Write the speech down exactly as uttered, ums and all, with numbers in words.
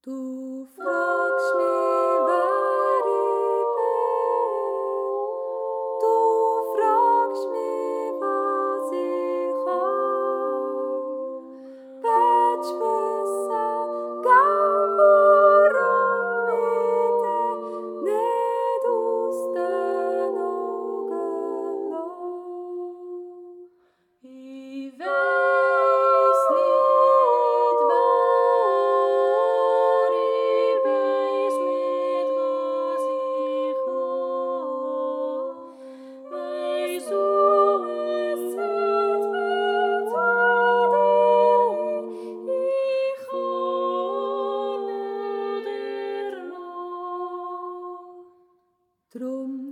Du fragst mich, wer ich bin. Du fragst mich, was ich kann. Willst wissen, gell, warum ich dich nicht aus den Augen lasse? Ich weiss nicht, wer ich weiss nicht, was ich kann. Weiss du, es hat mir Zeit, ich kann nicht erlassen. Drum